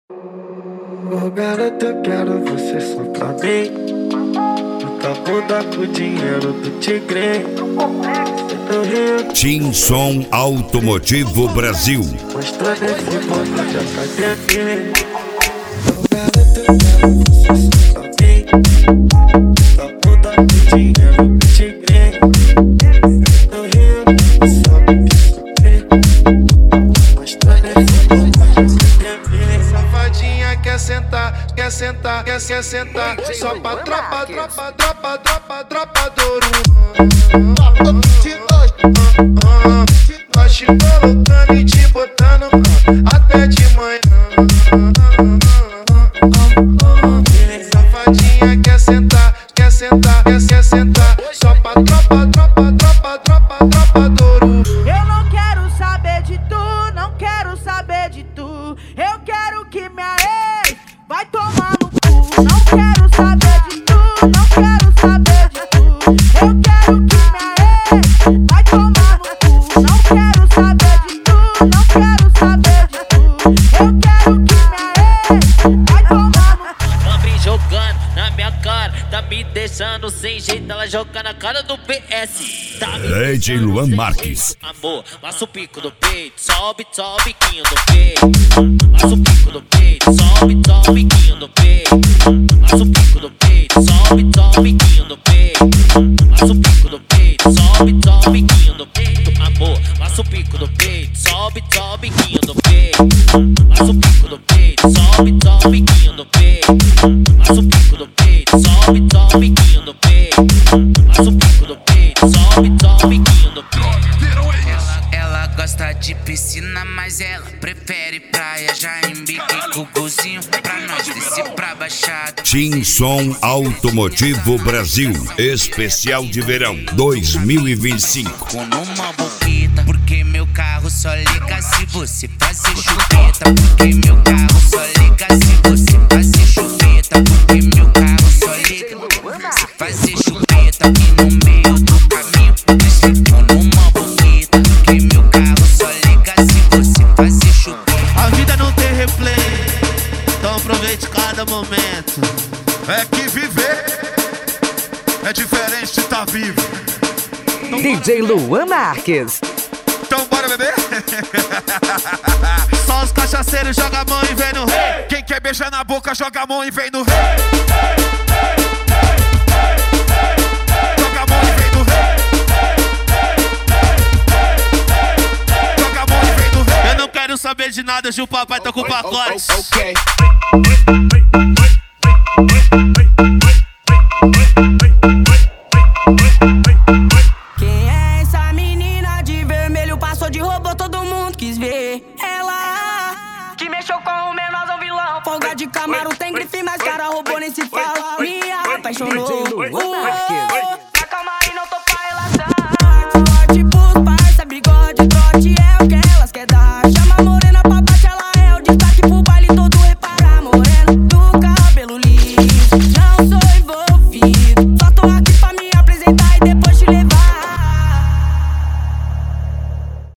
Ô garota, eu quero você só pra mim. Muita bunda com o dinheiro do tigre. Tim Som Automotivo Brasil. Mostra nesse modo de academia. Ô garota, eu quero você só pra mim. Muita bunda com o dinheiro do tigre. No Rio, sabe que sofri. Mostra nesse modo de academia. Safadinha quer sentar, quer sentar, quer sentar. Só pra tropa do Ouro. Nós te colocando e te botando até de manhã. Safadinha quer sentar, quer sentar, quer sentar. Só pra tropa do Ouro. Eu não quero saber de tu, não quero saber de tu. Eu quero que minha ex vai tomar no cu. Não quero saber de tu, não quero saber de tu. Eu quero que minha ex vai tomar no cu. Não quero saber de tu, não quero saber de tu. Eu quero que minha ex vai tomar no cu. Ela vem jogando na minha cara, tá me deixando sem jeito. Ela joga na cara do PS. Tá me DJ Luan Marques. Amor, passa o pico do peito, sobe o biquinho do peito. Passa o pico do peito, sobe o biquinho do peito. Passa o pico do peito, sobe o biquinho do peito. Passa o pico do peito, sobe o biquinho do peito. Amor, passa o pico do peito, sobe o biquinho do peito. Passa o pico do peito, sobe o biquinho do peito. Passa o pico do peito, sobe o biquinho do peito. Passa o pico do peito, sobe o biquinho do peito. Ela gosta de piscina, mas ela prefere praia. Já embiquei com o golzinho pra nós descer pra baixada. Tim Som Automotivo Brasil. Especial de verão 2025. Com uma boquita, porque meu carro só liga se você fazer chupeta. Porque meu carro só liga se você fazer chupeta. Porque meu carro só liga se fazer chupeta. E no meio do caminho desficou numa boquita. Porque meu carro só liga se você fazer chupeta. A vida não tem replay, então aproveite cada momento. É que viver é diferente de estar vivo. DJ Luan Marques. Então bora beber? Só os cachaceiros jogam a mão e vem no rei. Quem quer beijar na boca joga a mão e vem no rei. Joga a mão e vem no rei. Joga a mão e vem no rei. Eu não quero saber de nada, Gil Papai tá com o pacote. Quem é essa menina de vermelho? Passou de robô, todo mundo quis ver. Ela que mexeu com o menorzão vilão. Folga de Camaro tem grife, mas cara roubou nem se fala. Me apaixonou.